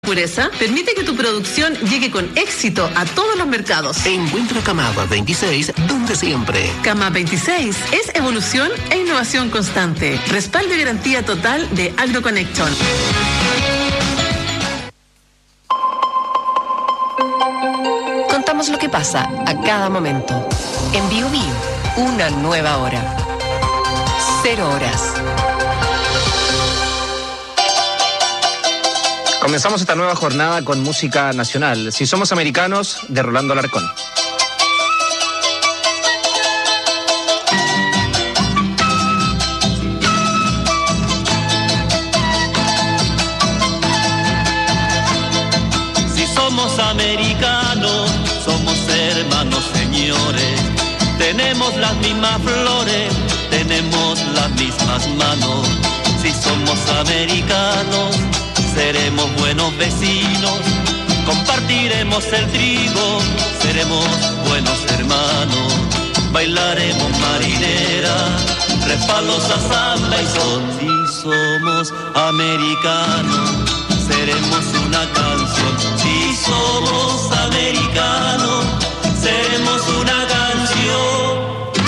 Pureza permite que tu producción llegue con éxito a todos los mercados. Encuentra Camagua 26 donde siempre. Cama 26 es evolución e innovación constante. Respaldo y garantía total de AgroConnection. Contamos lo que pasa a cada momento. En Bio Bio, una nueva hora. 0 horas. Comenzamos esta nueva jornada con música nacional. Si somos americanos, de Rolando Alarcón. Si somos americanos, somos hermanos, señores. Tenemos las mismas flores, tenemos las mismas manos. Si somos americanos, seremos buenos vecinos, compartiremos el trigo, seremos buenos hermanos, bailaremos marinera, respalos a samba y son. Si somos americanos, seremos una canción. Si somos americanos, seremos una canción.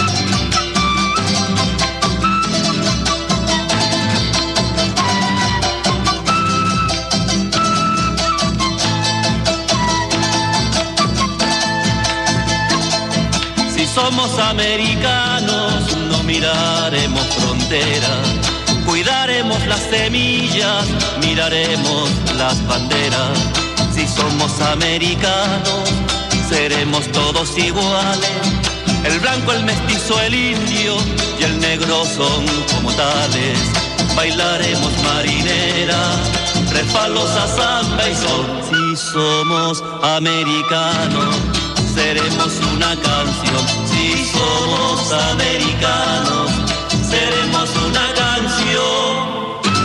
Somos americanos, no miraremos fronteras, cuidaremos las semillas, miraremos las banderas. Si somos americanos, seremos todos iguales. El blanco, el mestizo, el indio y el negro son como tales. Bailaremos marinera, respalos a samba y son. Si somos americanos, seremos una canción. Si somos americanos, seremos una canción.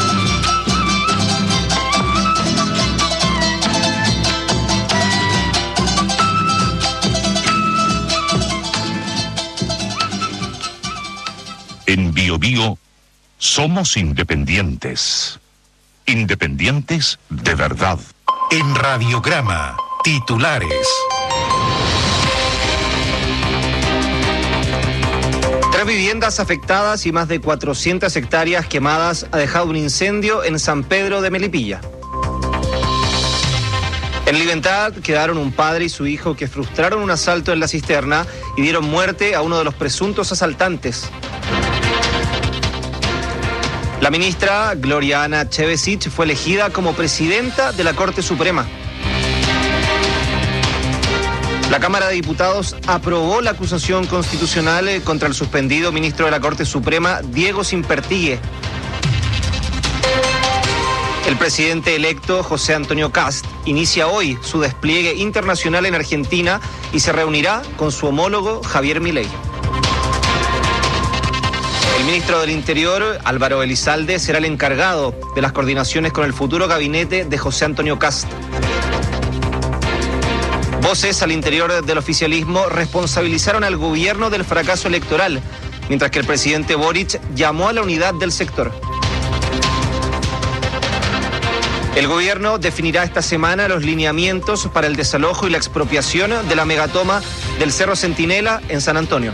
En Bio Bio somos independientes. Independientes de verdad. En Radiograma, titulares. 3 viviendas afectadas y más de 400 hectáreas quemadas ha dejado un incendio en San Pedro de Melipilla. En libertad quedaron un padre y su hijo que frustraron un asalto en la cisterna y dieron muerte a uno de los presuntos asaltantes. La ministra Gloria Ana Chevesich fue elegida como presidenta de la Corte Suprema. La Cámara de Diputados aprobó la acusación constitucional contra el suspendido ministro de la Corte Suprema, Diego Simpertigue. El presidente electo, José Antonio Kast, inicia hoy su despliegue internacional en Argentina y se reunirá con su homólogo Javier Milei. El ministro del Interior, Álvaro Elizalde, será el encargado de las coordinaciones con el futuro gabinete de José Antonio Kast. Voces al interior del oficialismo responsabilizaron al gobierno del fracaso electoral, mientras que el presidente Boric llamó a la unidad del sector. El gobierno definirá esta semana los lineamientos para el desalojo y la expropiación de la megatoma del Cerro Centinela en San Antonio.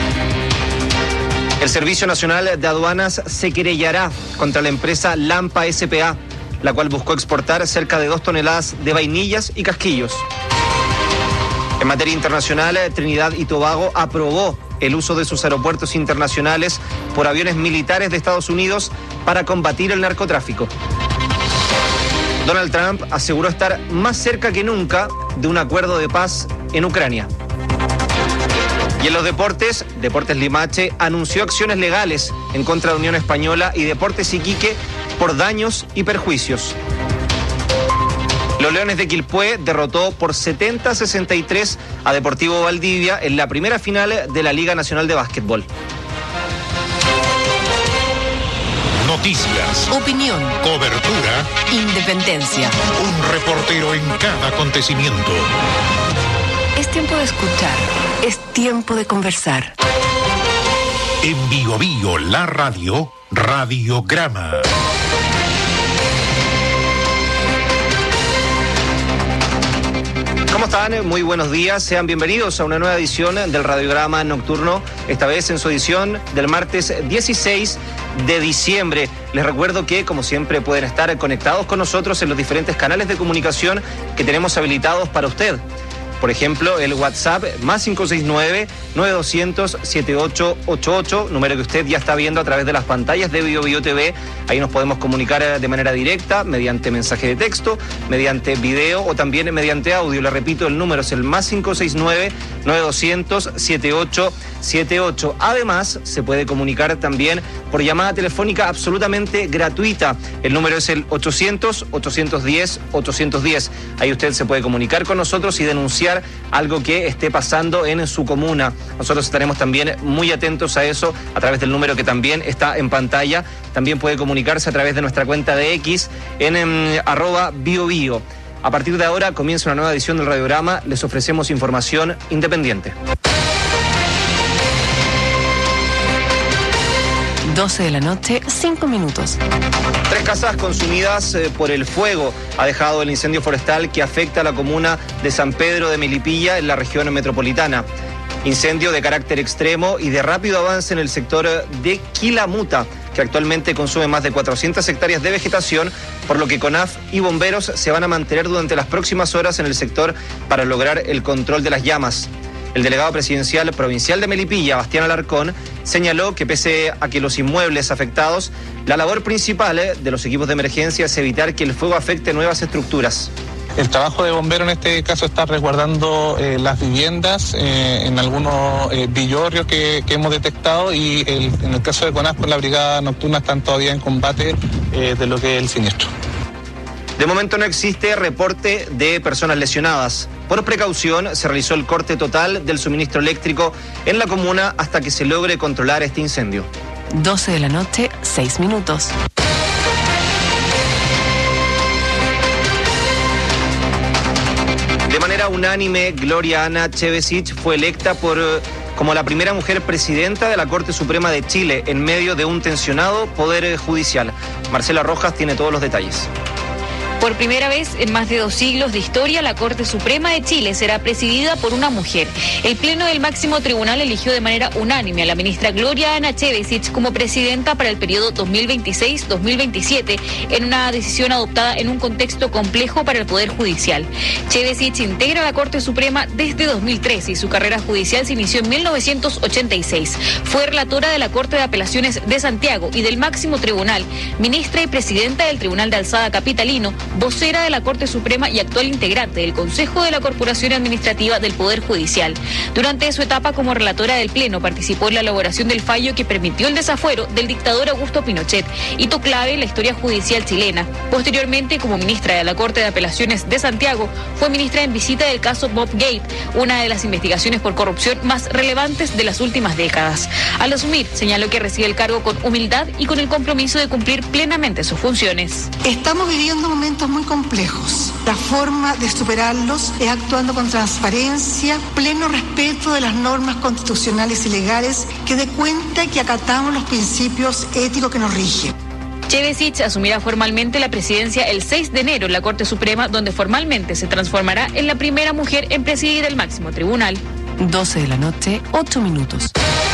El Servicio Nacional de Aduanas se querellará contra la empresa Lampa S.p.A., la cual buscó exportar cerca de 2 toneladas de vainillas y casquillos. En materia internacional, Trinidad y Tobago aprobó el uso de sus aeropuertos internacionales por aviones militares de Estados Unidos para combatir el narcotráfico. Donald Trump aseguró estar más cerca que nunca de un acuerdo de paz en Ucrania. Y en los deportes, Deportes Limache anunció acciones legales en contra de Unión Española y Deportes Iquique por daños y perjuicios. Los Leones de Quilpué derrotó por 70-63 a Deportivo Valdivia en la primera final de la Liga Nacional de Básquetbol. Noticias, Opinión, cobertura, independencia. un reportero en cada acontecimiento. Es tiempo de escuchar, es tiempo de conversar. En Bio Bio, la radio, Radiograma. ¿Cómo están? Muy buenos días. Sean bienvenidos a una nueva edición del Radiograma Nocturno, esta vez en su edición del martes 16 de diciembre. Les recuerdo que, como siempre, pueden estar conectados con nosotros en los diferentes canales de comunicación que tenemos habilitados para usted. Por ejemplo, el WhatsApp más 569-9200-7888, número que usted ya está viendo a través de las pantallas de BioBio TV. Ahí nos podemos comunicar de manera directa, mediante mensaje de texto, mediante video o también mediante audio. Le repito, el número es el más 569-9200-7878. Además, se puede comunicar también por llamada telefónica absolutamente gratuita. El número es el 800-810-810. Ahí usted se puede comunicar con nosotros y denunciar algo que esté pasando en su comuna. Nosotros estaremos también muy atentos a eso a través del número que también está en pantalla. También puede comunicarse a través de nuestra cuenta de X en @BioBio. A partir de ahora comienza una nueva edición del Radiograma. Les ofrecemos información independiente. 12 de la noche, 5 minutos. 3 casas consumidas por el fuego ha dejado el incendio forestal que afecta a la comuna de San Pedro de Melipilla en la región metropolitana. Incendio de carácter extremo y de rápido avance en el sector de Quilamuta, que actualmente consume más de 400 hectáreas de vegetación, por lo que CONAF y bomberos se van a mantener durante las próximas horas en el sector para lograr el control de las llamas. El delegado presidencial provincial de Melipilla, Bastián Alarcón, señaló que pese a que los inmuebles afectados, la labor principal de los equipos de emergencia es evitar que el fuego afecte nuevas estructuras. El trabajo de bomberos en este caso está resguardando las viviendas en algunos villorrios que hemos detectado y en el caso de CONAF, la brigada nocturna están todavía en combate de lo que es el siniestro. De momento no existe reporte de personas lesionadas. Por precaución, se realizó el corte total del suministro eléctrico en la comuna hasta que se logre controlar este incendio. 12 de la noche, 6 minutos. De manera unánime, Gloria Ana Chevesic fue electa como la primera mujer presidenta de la Corte Suprema de Chile en medio de un tensionado poder judicial. Marcela Rojas tiene todos los detalles. Por primera vez en más de 2 siglos de historia, la Corte Suprema de Chile será presidida por una mujer. El Pleno del Máximo Tribunal eligió de manera unánime a la ministra Gloria Ana Chevesic como presidenta para el periodo 2026-2027, en una decisión adoptada en un contexto complejo para el Poder Judicial. Chevesic integra la Corte Suprema desde 2013 y su carrera judicial se inició en 1986. Fue relatora de la Corte de Apelaciones de Santiago y del Máximo Tribunal, ministra y presidenta del Tribunal de Alzada Capitalino, vocera de la Corte Suprema y actual integrante del Consejo de la Corporación Administrativa del Poder Judicial. Durante su etapa como relatora del Pleno, participó en la elaboración del fallo que permitió el desafuero del dictador Augusto Pinochet, hito clave en la historia judicial chilena. Posteriormente, como ministra de la Corte de Apelaciones de Santiago, fue ministra en visita del caso Bob Gate, una de las investigaciones por corrupción más relevantes de las últimas décadas. Al asumir, señaló que recibe el cargo con humildad y con el compromiso de cumplir plenamente sus funciones. Estamos viviendo momentos muy complejos. La forma de superarlos es actuando con transparencia, pleno respeto de las normas constitucionales y legales, que dé cuenta que acatamos los principios éticos que nos rigen. Chevesic asumirá formalmente la presidencia el 6 de enero en la Corte Suprema, donde formalmente se transformará en la primera mujer en presidir el máximo tribunal. 12 de la noche, 8 minutos.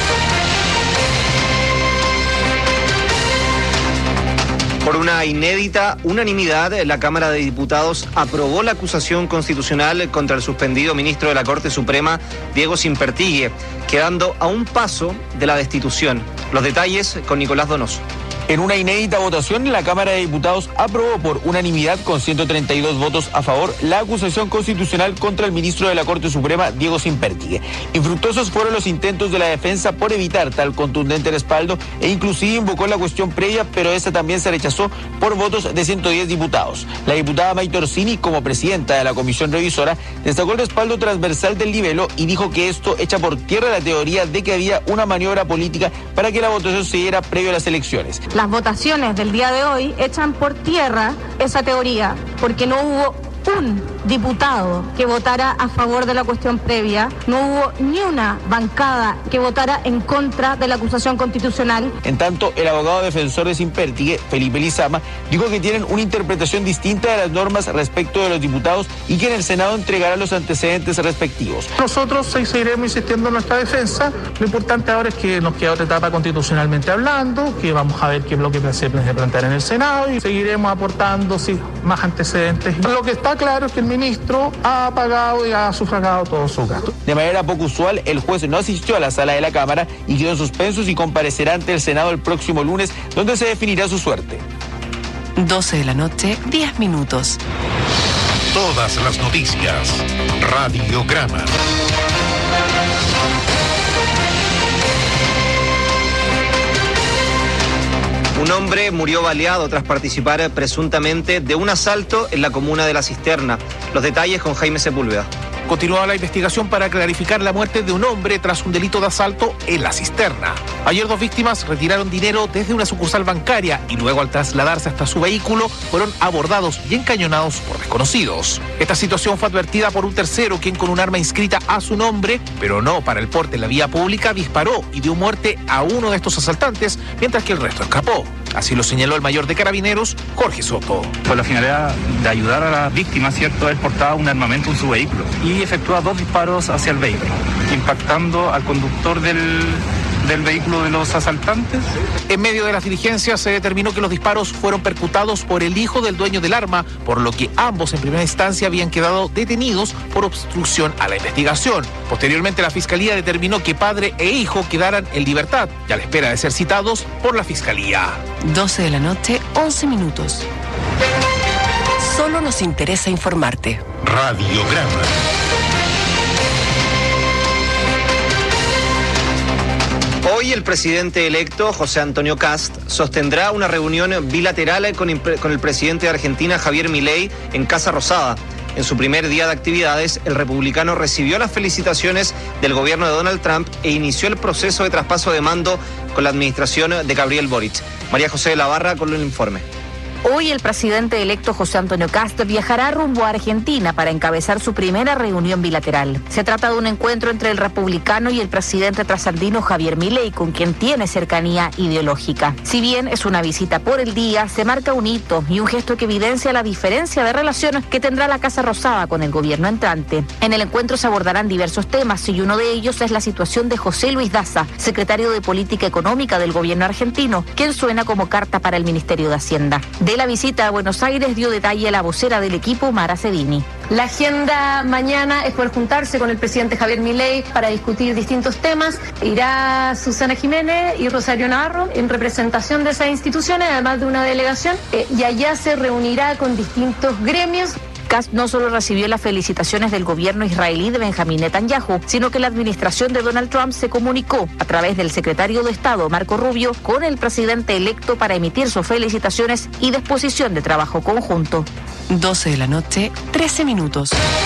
Por una inédita unanimidad, la Cámara de Diputados aprobó la acusación constitucional contra el suspendido ministro de la Corte Suprema, Diego Simpertigue, quedando a un paso de la destitución. Los detalles con Nicolás Donoso. En una inédita votación, la Cámara de Diputados aprobó por unanimidad con 132 votos a favor la acusación constitucional contra el ministro de la Corte Suprema, Diego Simpertigue. Infructuosos fueron los intentos de la defensa por evitar tal contundente respaldo e inclusive invocó la cuestión previa, pero esta también se rechazó por votos de 110 diputados. La diputada Maite Orsini, como presidenta de la comisión revisora, destacó el respaldo transversal del libelo y dijo que esto echa por tierra la teoría de que había una maniobra política para que la votación se diera previo a las elecciones. Las votaciones del día de hoy echan por tierra esa teoría, porque no hubo un diputado que votara a favor de la cuestión previa, no hubo ni una bancada que votara en contra de la acusación constitucional. En tanto, el abogado defensor de Simpértigue, Felipe Lizama, dijo que tienen una interpretación distinta de las normas respecto de los diputados y que en el Senado entregará los antecedentes respectivos. Nosotros seguiremos insistiendo en nuestra defensa. Lo importante ahora es que nos queda otra etapa constitucionalmente hablando, que vamos a ver qué bloque se plantear en el Senado y seguiremos aportando más antecedentes. Lo que está claro es que el ministro ha pagado y ha sufragado todos sus gastos. De manera poco usual, el juez no asistió a la sala de la Cámara y quedó en suspenso y comparecerá ante el Senado el próximo lunes, donde se definirá su suerte. 12 de la noche, 10 minutos. Todas las noticias. Radiograma. Un hombre murió baleado tras participar presuntamente de un asalto en la comuna de La Cisterna. Los detalles con Jaime Sepúlveda. Continúa la investigación para clarificar la muerte de un hombre tras un delito de asalto en La Cisterna. Ayer 2 víctimas retiraron dinero desde una sucursal bancaria y luego al trasladarse hasta su vehículo fueron abordados y encañonados por desconocidos. Esta situación fue advertida por un tercero quien con un arma inscrita a su nombre, pero no para el porte en la vía pública, disparó y dio muerte a uno de estos asaltantes mientras que el resto escapó. Así lo señaló el mayor de Carabineros, Jorge Soto. Con la finalidad de ayudar a las víctimas, ¿cierto? Él portaba un armamento en su vehículo y efectúa 2 disparos hacia el vehículo, impactando al conductor del vehículo de los asaltantes. En medio de las diligencias se determinó que los disparos fueron percutados por el hijo del dueño del arma, por lo que ambos en primera instancia habían quedado detenidos por obstrucción a la investigación. Posteriormente la Fiscalía determinó que padre e hijo quedaran en libertad y a la espera de ser citados por la Fiscalía. 12 de la noche, 11 minutos. Solo nos interesa informarte. Radiograma. Hoy el presidente electo, José Antonio Kast, sostendrá una reunión bilateral con el presidente de Argentina, Javier Milei, en Casa Rosada. En su primer día de actividades, el republicano recibió las felicitaciones del gobierno de Donald Trump e inició el proceso de traspaso de mando con la administración de Gabriel Boric. María José de la Barra con el informe. Hoy el presidente electo José Antonio Kast viajará rumbo a Argentina para encabezar su primera reunión bilateral. Se trata de un encuentro entre el republicano y el presidente trasandino Javier Milei, con quien tiene cercanía ideológica. Si bien es una visita por el día, se marca un hito y un gesto que evidencia la diferencia de relaciones que tendrá la Casa Rosada con el gobierno entrante. En el encuentro se abordarán diversos temas y uno de ellos es la situación de José Luis Daza, secretario de Política Económica del gobierno argentino, quien suena como carta para el Ministerio de Hacienda. De la visita a Buenos Aires dio detalle la vocera del equipo, Mara Cedini. La agenda mañana es poder juntarse con el presidente Javier Milei para discutir distintos temas. Irá Susana Jiménez y Rosario Navarro en representación de esas instituciones, además de una delegación, y allá se reunirá con distintos gremios. Kast no solo recibió las felicitaciones del gobierno israelí de Benjamín Netanyahu, sino que la administración de Donald Trump se comunicó a través del secretario de Estado, Marco Rubio, con el presidente electo para emitir sus felicitaciones y disposición de trabajo conjunto. 12 de la noche, 13 minutos.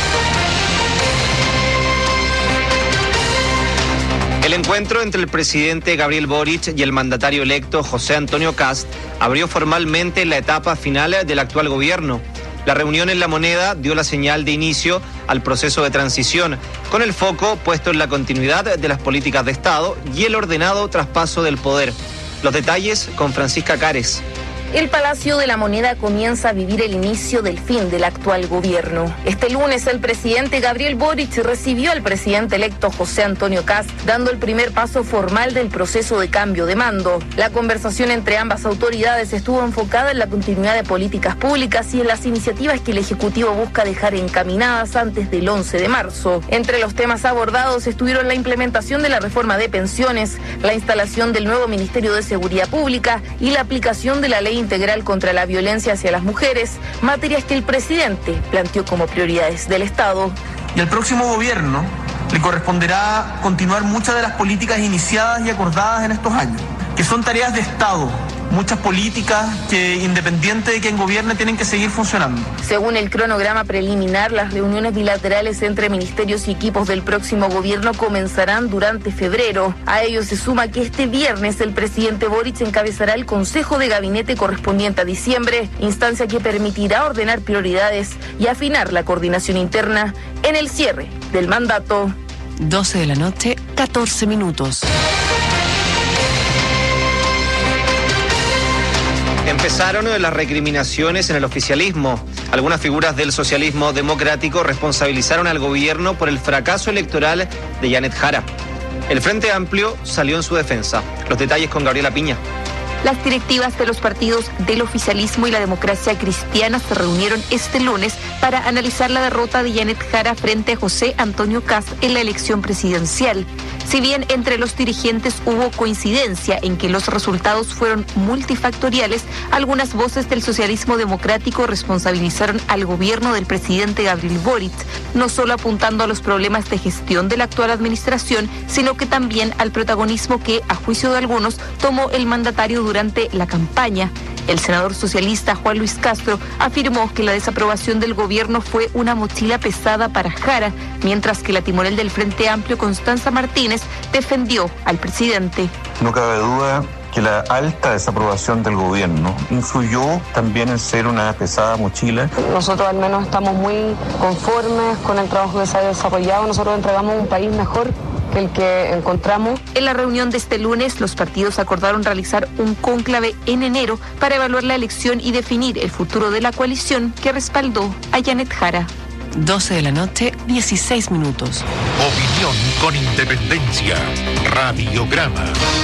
El encuentro entre el presidente Gabriel Boric y el mandatario electo José Antonio Kast abrió formalmente la etapa final del actual gobierno. La reunión en La Moneda dio la señal de inicio al proceso de transición, con el foco puesto en la continuidad de las políticas de Estado y el ordenado traspaso del poder. Los detalles con Francisca Cares. El Palacio de la Moneda comienza a vivir el inicio del fin del actual gobierno. Este lunes el presidente Gabriel Boric recibió al presidente electo José Antonio Kast, dando el primer paso formal del proceso de cambio de mando. La conversación entre ambas autoridades estuvo enfocada en la continuidad de políticas públicas y en las iniciativas que el Ejecutivo busca dejar encaminadas antes del 11 de marzo. Entre los temas abordados estuvieron la implementación de la reforma de pensiones, la instalación del nuevo Ministerio de Seguridad Pública y la aplicación de la Ley Integral contra la Violencia hacia las Mujeres, materias que el presidente planteó como prioridades del Estado. Y al próximo gobierno le corresponderá continuar muchas de las políticas iniciadas y acordadas en estos años, que son tareas de Estado muchas políticas que, independiente de quién gobierne, tienen que seguir funcionando. Según el cronograma preliminar, las reuniones bilaterales entre ministerios y equipos del próximo gobierno comenzarán durante febrero. A ello se suma que este viernes el presidente Boric encabezará el Consejo de Gabinete correspondiente a diciembre, instancia que permitirá ordenar prioridades y afinar la coordinación interna en el cierre del mandato. 12 de la noche, 14 minutos. Empezaron las recriminaciones en el oficialismo. Algunas figuras del socialismo democrático responsabilizaron al gobierno por el fracaso electoral de Janet Jara. El Frente Amplio salió en su defensa. Los detalles con Gabriela Piña. Las directivas de los partidos del oficialismo y la democracia cristiana se reunieron este lunes para analizar la derrota de Janet Jara frente a José Antonio Kast en la elección presidencial. Si bien entre los dirigentes hubo coincidencia en que los resultados fueron multifactoriales, algunas voces del socialismo democrático responsabilizaron al gobierno del presidente Gabriel Boric, no solo apuntando a los problemas de gestión de la actual administración, sino que también al protagonismo que, a juicio de algunos, tomó el mandatario durante la campaña. El senador socialista Juan Luis Castro afirmó que la desaprobación del gobierno fue una mochila pesada para Jara, mientras que la timonel del Frente Amplio, Constanza Martínez, defendió al presidente. No cabe duda que la alta desaprobación del gobierno influyó también en ser una pesada mochila. Nosotros al menos estamos muy conformes con el trabajo que se ha desarrollado. Nosotros entregamos un país mejor que el que encontramos. En la reunión de este lunes, los partidos acordaron realizar un cónclave en enero para evaluar la elección y definir el futuro de la coalición que respaldó a Janet Jara. 12 de la noche, 16 minutos. Opinión con independencia. Radiograma.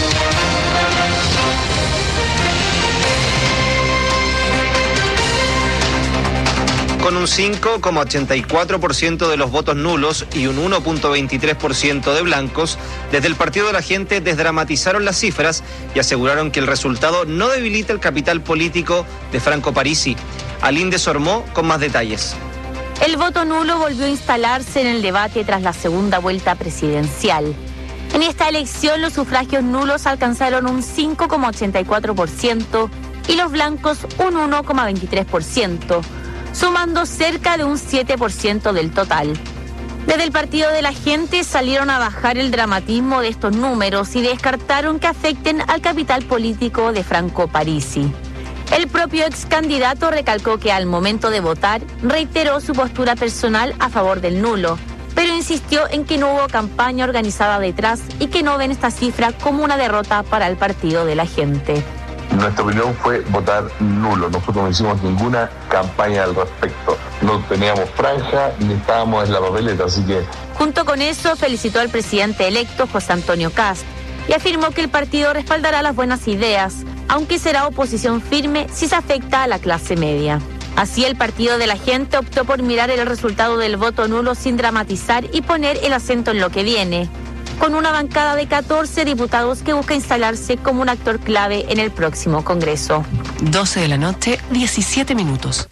Con un 5,84% de los votos nulos y un 1,23% de blancos, desde el Partido de la Gente desdramatizaron las cifras y aseguraron que el resultado no debilita el capital político de Franco Parisi. Aline Desormeaux con más detalles. El voto nulo volvió a instalarse en el debate tras la segunda vuelta presidencial. En esta elección los sufragios nulos alcanzaron un 5,84% y los blancos un 1,23%. Sumando cerca de un 7% del total. Desde el Partido de la Gente salieron a bajar el dramatismo de estos números y descartaron que afecten al capital político de Franco Parisi. El propio ex candidato recalcó que al momento de votar reiteró su postura personal a favor del nulo, pero insistió en que no hubo campaña organizada detrás y que no ven esta cifra como una derrota para el Partido de la Gente. Nuestra opinión fue votar nulo. Nosotros no hicimos ninguna campaña al respecto. No teníamos franja ni estábamos en la papeleta, así que... Junto con eso, felicitó al presidente electo José Antonio Kast y afirmó que el partido respaldará las buenas ideas, aunque será oposición firme si se afecta a la clase media. Así, el Partido de la Gente optó por mirar el resultado del voto nulo sin dramatizar y poner el acento en lo que viene, con una bancada de 14 diputados que busca instalarse como un actor clave en el próximo Congreso. 12 de la noche, 17 minutos.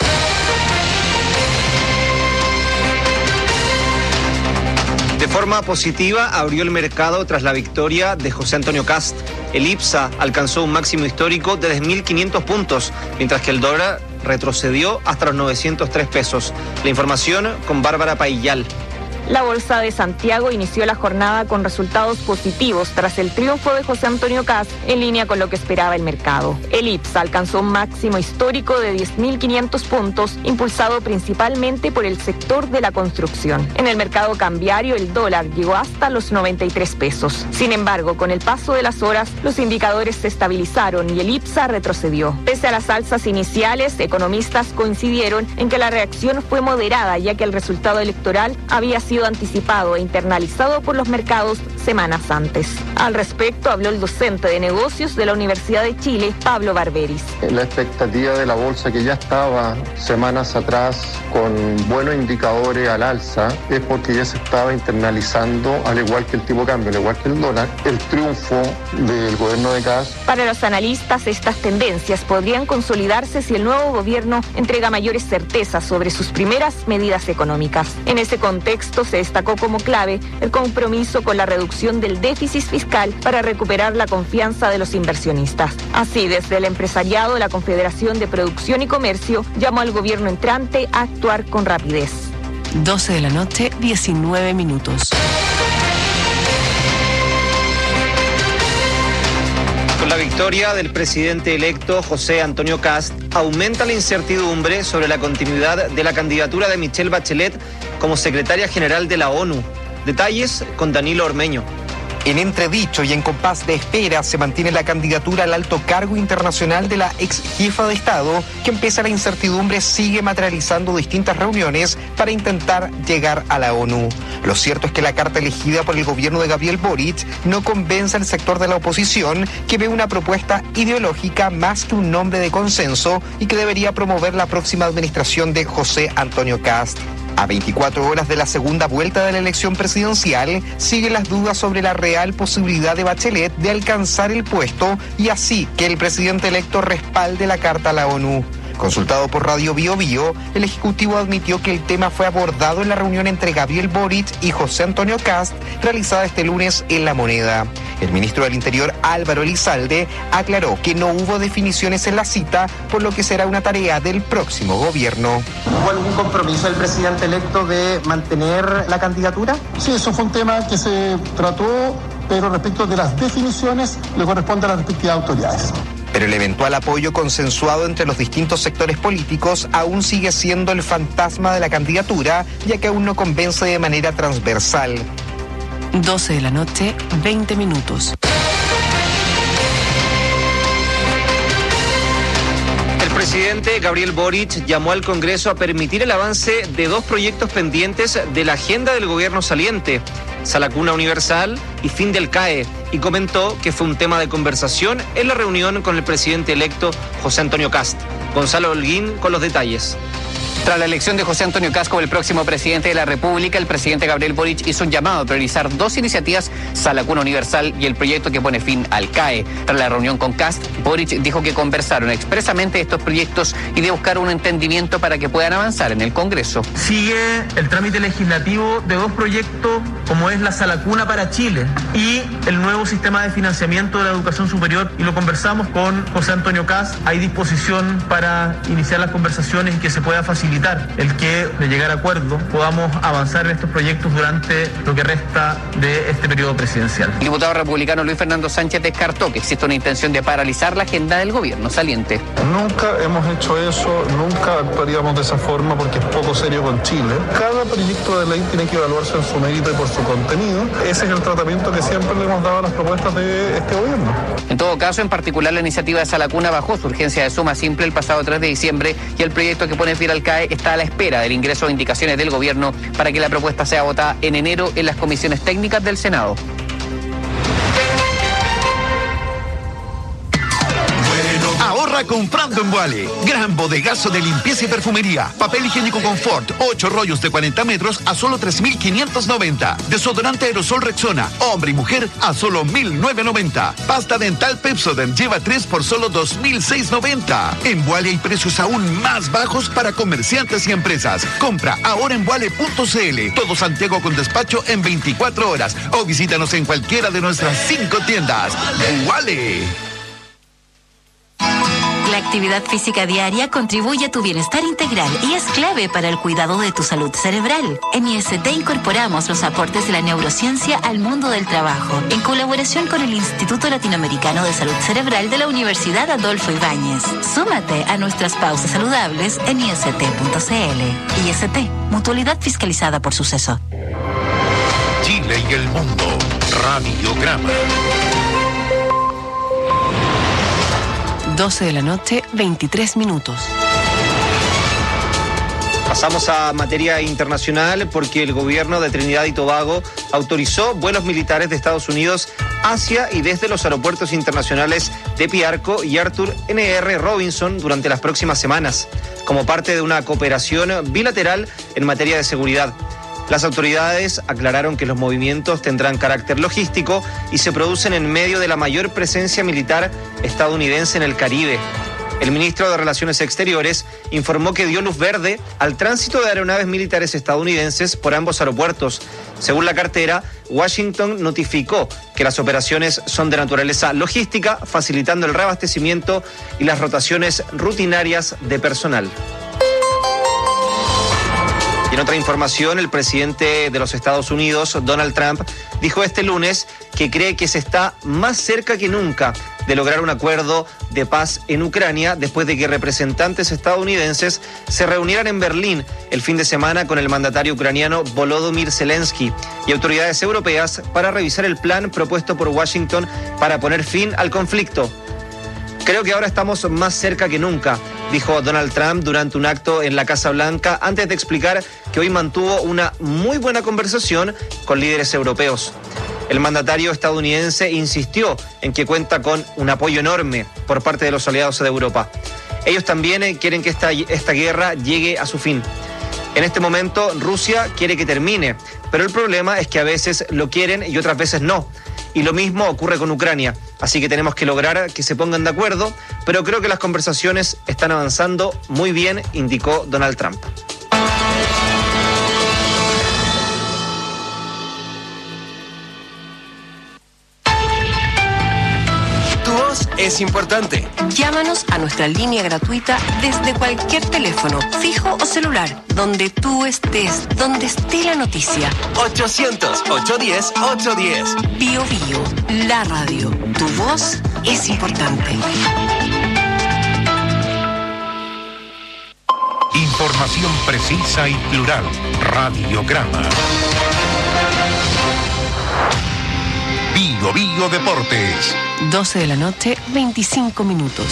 De forma positiva abrió el mercado tras la victoria de José Antonio Kast. El IPSA alcanzó un máximo histórico de 10.500 puntos, mientras que el dólar retrocedió hasta los 903 pesos. La información con Bárbara Paillal. La Bolsa de Santiago inició la jornada con resultados positivos tras el triunfo de José Antonio Kast, en línea con lo que esperaba el mercado. El IPSA alcanzó un máximo histórico de 10.500 puntos, impulsado principalmente por el sector de la construcción. En el mercado cambiario, el dólar llegó hasta los 93 pesos. Sin embargo, con el paso de las horas, los indicadores se estabilizaron y el IPSA retrocedió. Pese a las alzas iniciales, economistas coincidieron en que la reacción fue moderada, ya que el resultado electoral había sido anticipado e internalizado por los mercados semanas antes. Al respecto, habló el docente de negocios de la Universidad de Chile, Pablo Barberis. La expectativa de la bolsa, que ya estaba semanas atrás con buenos indicadores al alza, es porque ya se estaba internalizando, al igual que el tipo de cambio, al igual que el dólar, el triunfo del gobierno de Kast. Para los analistas, estas tendencias podrían consolidarse si el nuevo gobierno entrega mayores certezas sobre sus primeras medidas económicas. En ese contexto, se destacó como clave el compromiso con la reducción reducción del déficit fiscal para recuperar la confianza de los inversionistas. Así, desde el empresariado, la Confederación de Producción y Comercio llamó al gobierno entrante a actuar con rapidez. 12 de la noche, 19 minutos. Con la victoria del presidente electo José Antonio Kast, aumenta la incertidumbre sobre la continuidad de la candidatura de Michelle Bachelet como secretaria general de la ONU. Detalles con Danilo Ormeño. En entredicho y en compás de espera se mantiene la candidatura al alto cargo internacional de la ex jefa de Estado, que pese a la incertidumbre sigue materializando distintas reuniones para intentar llegar a la ONU. Lo cierto es que la carta elegida por el gobierno de Gabriel Boric no convence al sector de la oposición, que ve una propuesta ideológica más que un nombre de consenso y que debería promover la próxima administración de José Antonio Kast. A 24 horas de la segunda vuelta de la elección presidencial, siguen las dudas sobre la real posibilidad de Bachelet de alcanzar el puesto y así que el presidente electo respalde la carta a la ONU. Consultado por Radio Bio Bio, el Ejecutivo admitió que el tema fue abordado en la reunión entre Gabriel Boric y José Antonio Kast, realizada este lunes en La Moneda. El ministro del Interior, Álvaro Elizalde, aclaró que no hubo definiciones en la cita, por lo que será una tarea del próximo gobierno. ¿Hubo algún compromiso del presidente electo de mantener la candidatura? Sí, eso fue un tema que se trató, pero respecto de las definiciones le corresponde a las respectivas autoridades. Pero el eventual apoyo consensuado entre los distintos sectores políticos aún sigue siendo el fantasma de la candidatura, ya que aún no convence de manera transversal. 12 de la noche, 20 minutos. El presidente Gabriel Boric llamó al Congreso a permitir el avance de dos proyectos pendientes de la agenda del gobierno saliente: Sala Cuna Universal y fin del CAE, y comentó que fue un tema de conversación en la reunión con el presidente electo José Antonio Kast. Gonzalo Holguín con los detalles. Tras la elección de José Antonio Kast como el próximo presidente de la República, el presidente Gabriel Boric hizo un llamado a priorizar dos iniciativas: Sala Cuna Universal y el proyecto que pone fin al CAE. Tras la reunión con Kast, Boric dijo que conversaron expresamente de estos proyectos y de buscar un entendimiento para que puedan avanzar en el Congreso. Sigue el trámite legislativo de dos proyectos, como es la Sala Cuna para Chile y el nuevo sistema de financiamiento de la educación superior, y lo conversamos con José Antonio Kast. Hay disposición para iniciar las conversaciones y que se pueda facilitar el que, de llegar a acuerdo, podamos avanzar en estos proyectos durante lo que resta de este periodo presidencial. El diputado republicano Luis Fernando Sánchez descartó que existe una intención de paralizar la agenda del gobierno saliente. Nunca hemos hecho eso, nunca actuaríamos de esa forma porque es poco serio con Chile. Cada proyecto de ley tiene que evaluarse en su mérito y por su contenido. Ese es el tratamiento que siempre le hemos dado a las propuestas de este gobierno. En todo caso, en particular, la iniciativa de Sala Cuna bajó su urgencia de suma simple el pasado 3 de diciembre y el proyecto que pone fin al CAE está a la espera del ingreso de indicaciones del gobierno para que la propuesta sea votada en enero en las comisiones técnicas del Senado. Ahorra comprando en Vuale. Gran bodegazo de limpieza y perfumería. Papel higiénico Confort, 8 rollos de 40 metros a solo 3.590. Desodorante aerosol Rexona, hombre y mujer a solo 1.990. Pasta dental Pepsodent lleva 3 por solo 2.690. En Vuale hay precios aún más bajos para comerciantes y empresas. Compra ahora en vuale.cl. Todo Santiago con despacho en 24 horas. O visítanos en cualquiera de nuestras 5 tiendas. Vuale. La actividad física diaria contribuye a tu bienestar integral y es clave para el cuidado de tu salud cerebral. En IST incorporamos los aportes de la neurociencia al mundo del trabajo, en colaboración con el Instituto Latinoamericano de Salud Cerebral de la Universidad Adolfo Ibáñez. Súmate a nuestras pausas saludables en ist.cl. IST, mutualidad fiscalizada por Suceso. Chile y el mundo. Radiograma. 12 de la noche, 23 minutos. Pasamos a materia internacional porque el gobierno de Trinidad y Tobago autorizó vuelos militares de Estados Unidos hacia y desde los aeropuertos internacionales de Piarco y Arthur N.R. Robinson durante las próximas semanas, como parte de una cooperación bilateral en materia de seguridad. Las autoridades aclararon que los movimientos tendrán carácter logístico y se producen en medio de la mayor presencia militar estadounidense en el Caribe. El ministro de Relaciones Exteriores informó que dio luz verde al tránsito de aeronaves militares estadounidenses por ambos aeropuertos. Según la cartera, Washington notificó que las operaciones son de naturaleza logística, facilitando el reabastecimiento y las rotaciones rutinarias de personal. Y en otra información, el presidente de los Estados Unidos, Donald Trump, dijo este lunes que cree que se está más cerca que nunca de lograr un acuerdo de paz en Ucrania después de que representantes estadounidenses se reunieran en Berlín el fin de semana con el mandatario ucraniano Volodymyr Zelensky y autoridades europeas para revisar el plan propuesto por Washington para poner fin al conflicto. Creo que ahora estamos más cerca que nunca, dijo Donald Trump durante un acto en la Casa Blanca antes de explicar que hoy mantuvo una muy buena conversación con líderes europeos. El mandatario estadounidense insistió en que cuenta con un apoyo enorme por parte de los aliados de Europa. Ellos también quieren que esta guerra llegue a su fin. En este momento, Rusia quiere que termine, pero el problema es que a veces lo quieren y otras veces no. Y lo mismo ocurre con Ucrania. Así que tenemos que lograr que se pongan de acuerdo, pero creo que las conversaciones están avanzando muy bien, indicó Donald Trump. Tu voz es importante. Llámanos a nuestra línea gratuita desde cualquier teléfono, fijo o celular, donde tú estés, donde esté la noticia. 800-810-810. Bio Bio, la radio. Tu voz es importante. Información precisa y plural. Radiograma. Bio Bio Deportes. 12 de la noche, 25 minutos.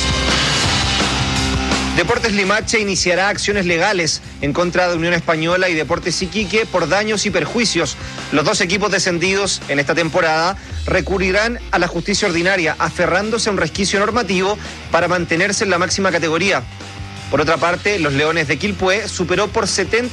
Deportes Limache iniciará acciones legales en contra de Unión Española y Deportes Iquique por daños y perjuicios. Los dos equipos descendidos en esta temporada recurrirán a la justicia ordinaria, aferrándose a un resquicio normativo para mantenerse en la máxima categoría. Por otra parte, los Leones de Quilpué superó por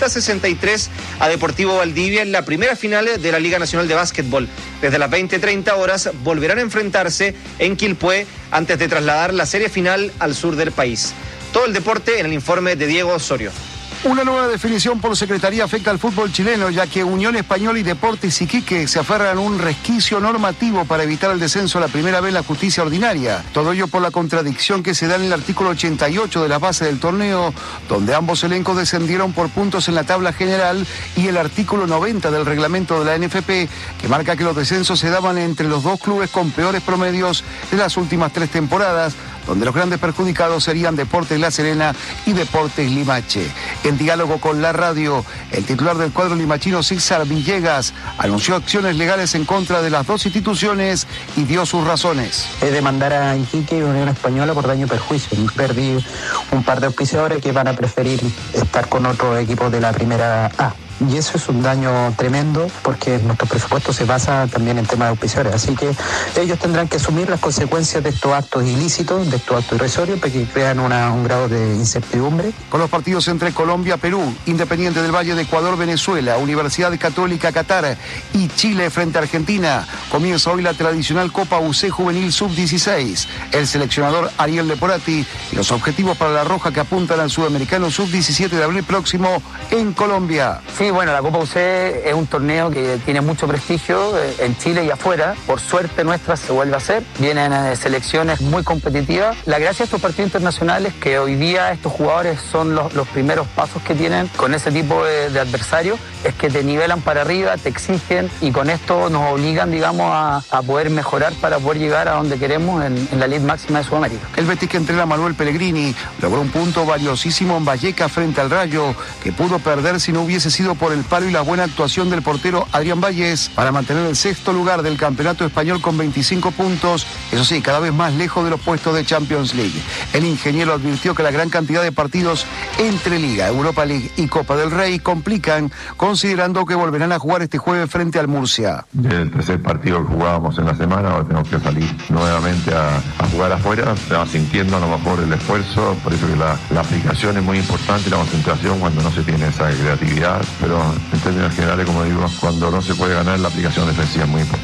70-63 a Deportivo Valdivia en la primera final de la Liga Nacional de Básquetbol. Desde las 20:30 horas volverán a enfrentarse en Quilpué antes de trasladar la serie final al sur del país. Todo el deporte en el informe de Diego Osorio. Una nueva definición por Secretaría afecta al fútbol chileno, ya que Unión Española y Deportes Iquique se aferran a un resquicio normativo para evitar el descenso a la primera vez en la justicia ordinaria. Todo ello por la contradicción que se da en el artículo 88 de la base del torneo, donde ambos elencos descendieron por puntos en la tabla general, y el artículo 90 del reglamento de la NFP, que marca que los descensos se daban entre los dos clubes con peores promedios de las últimas 3 temporadas, donde los grandes perjudicados serían Deportes La Serena y Deportes Limache. En diálogo con la radio, el titular del cuadro limachino, César Villegas, anunció acciones legales en contra de las dos instituciones y dio sus razones. Es demandar a Iquique y Unión Española por daño y perjuicio. Perdí un par de auspiciadores que van a preferir estar con otro equipo de la primera A. Y eso es un daño tremendo porque nuestro presupuesto se basa también en temas de auspiciadores. Así que ellos tendrán que asumir las consecuencias de estos actos ilícitos, de estos actos irrisorios, porque crean un grado de incertidumbre. Con los partidos entre Colombia, Perú, Independiente del Valle de Ecuador, Venezuela, Universidad Católica Qatar y Chile frente a Argentina, comienza hoy la tradicional Copa UC Juvenil Sub-16. El seleccionador Ariel Leporati y los objetivos para la Roja que apuntan al Sudamericano Sub-17 de abril próximo en Colombia. Sí, bueno, la Copa UC es un torneo que tiene mucho prestigio en Chile y afuera. Por suerte nuestra se vuelve a hacer. Vienen selecciones muy competitivas. La gracia de estos partidos internacionales es que hoy día estos jugadores son los primeros pasos que tienen con ese tipo de adversarios, es que te nivelan para arriba, te exigen y con esto nos obligan, digamos, a poder mejorar para poder llegar a donde queremos en la elite máxima de Sudamérica. El Betis, que entrena a Manuel Pellegrini, logró un punto valiosísimo en Vallecas frente al Rayo, que pudo perder si no hubiese sido por el palo y la buena actuación del portero Adrián Valles para mantener el 6º lugar del campeonato español con 25 puntos, eso sí, cada vez más lejos de los puestos de Champions League. El ingeniero advirtió que la gran cantidad de partidos entre Liga, Europa League y Copa del Rey complican, considerando que volverán a jugar este jueves frente al Murcia. Del tercer partido que jugábamos en la semana, ahora tenemos que salir nuevamente a jugar afuera, se va sintiendo a lo mejor el esfuerzo, por eso que la aplicación es muy importante, la concentración cuando no se tiene esa creatividad, pero en términos generales, como digo, cuando no se puede ganar, la aplicación defensiva es muy importante.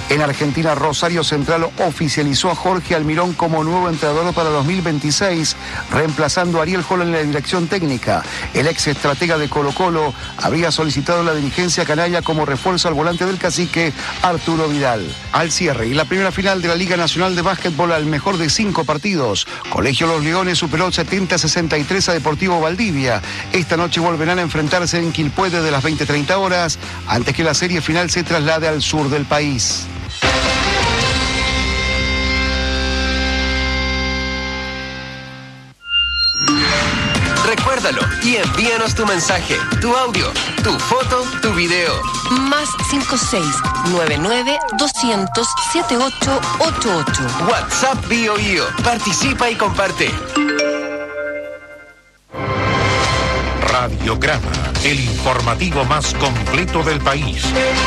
En Argentina, Rosario Central oficializó a Jorge Almirón como nuevo entrenador para 2026, reemplazando a Ariel Holland en la dirección técnica. El ex estratega de Colo-Colo habría solicitado la dirigencia canalla como refuerzo al volante del cacique Arturo Vidal. Al cierre y la primera final de la Liga Nacional de Básquetbol al mejor de 5 partidos, Colegio Los Leones superó 70-63 a Deportivo Valdivia. Esta noche volverán a enfrentarse en Quilpué desde las 20:30 horas, antes que la serie final se traslade al sur del país. Recuérdalo y envíanos tu mensaje, tu audio, tu foto, tu video. Más 56-99-200-7888. WhatsApp Bio Bio. Participa y comparte. Radiograma, el informativo más completo del país.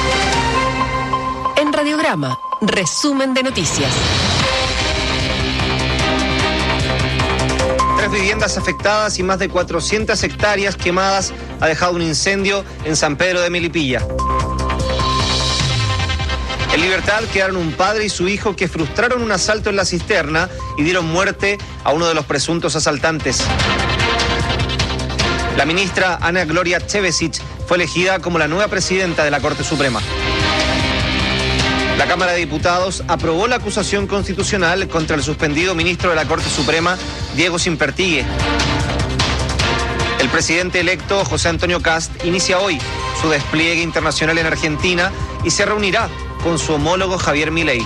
En Radiograma, resumen de noticias. 3 viviendas afectadas y más de 400 hectáreas quemadas ha dejado un incendio en San Pedro de Melipilla. En libertad quedaron un padre y su hijo que frustraron un asalto en la cisterna y dieron muerte a uno de los presuntos asaltantes. La ministra Ana Gloria Chevesic fue elegida como la nueva presidenta de la Corte Suprema. La Cámara de Diputados aprobó la acusación constitucional contra el suspendido ministro de la Corte Suprema, Diego Simpertigue. El presidente electo, José Antonio Kast, inicia hoy su despliegue internacional en Argentina y se reunirá con su homólogo Javier Milei.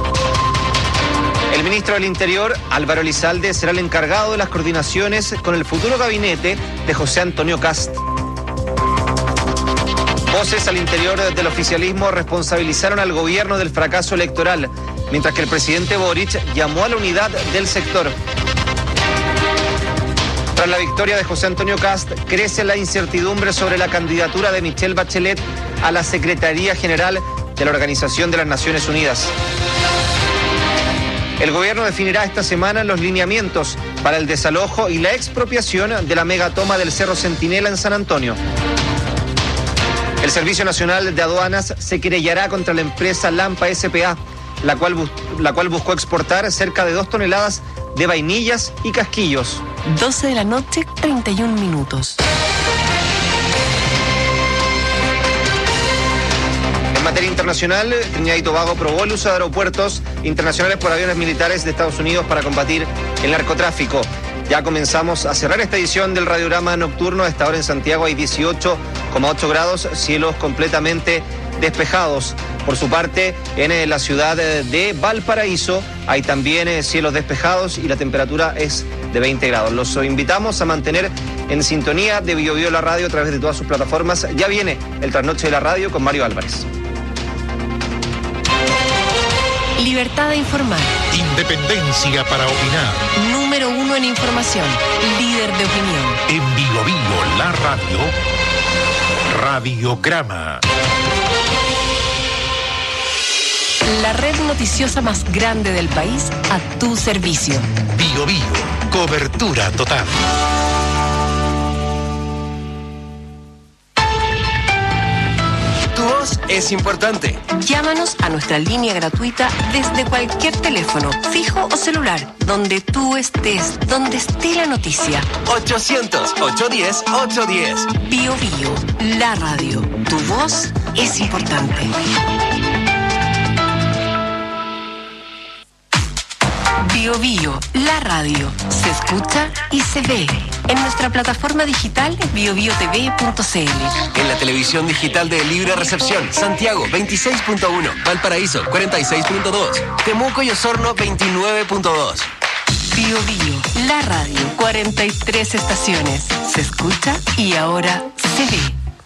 El ministro del Interior, Álvaro Elizalde, será el encargado de las coordinaciones con el futuro gabinete de José Antonio Kast. Voces al interior del oficialismo responsabilizaron al gobierno del fracaso electoral, mientras que el presidente Boric llamó a la unidad del sector. Tras la victoria de José Antonio Kast, crece la incertidumbre sobre la candidatura de Michelle Bachelet a la Secretaría General de la Organización de las Naciones Unidas. El gobierno definirá esta semana los lineamientos para el desalojo y la expropiación de la megatoma del Cerro Centinela en San Antonio. El Servicio Nacional de Aduanas se querellará contra la empresa Lampa S.p.A., la cual buscó exportar cerca de 2 toneladas de vainillas y casquillos. 12 de la noche, 31 minutos. En materia internacional, Trinidad y Tobago aprobó el uso de aeropuertos internacionales por aviones militares de Estados Unidos para combatir el narcotráfico. Ya comenzamos a cerrar esta edición del Radiograma Nocturno. A esta hora en Santiago hay 18,8 grados, cielos completamente despejados. Por su parte, en la ciudad de Valparaíso hay también cielos despejados y la temperatura es de 20 grados. Los invitamos a mantener en sintonía de Bio Bio la radio a través de todas sus plataformas. Ya viene el Trasnoche de la Radio con Mario Álvarez. Libertad de informar. Independencia para opinar. Número 1 en información. Líder de opinión. En Bio Bio la radio. Radiograma. La red noticiosa más grande del país a tu servicio. Bio Bio. Cobertura total. Tu voz es importante. Llámanos a nuestra línea gratuita desde cualquier teléfono, fijo o celular, donde tú estés, donde esté la noticia. 800-810-810. Bio Bio, la radio. Tu voz es importante. Bio Bio, la radio. Se escucha y se ve. En nuestra plataforma digital biobiotv.cl. En la televisión digital de Libre Recepción, Santiago 26.1, Valparaíso 46.2, Temuco y Osorno 29.2. Bio Bio, la radio. 43 estaciones. Se escucha y ahora se ve.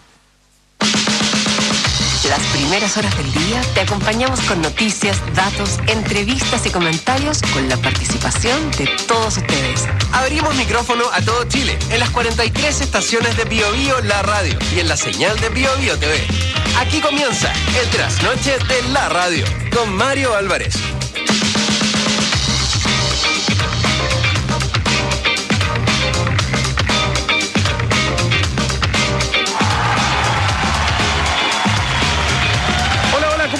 Las primeras horas del día te acompañamos con noticias, datos, entrevistas y comentarios con la participación de todos ustedes. Abrimos micrófono a todo Chile en las 43 estaciones de Bio Bio la radio y en la señal de Bio Bio TV. Aquí comienza el Trasnoche de la radio con Mario Álvarez.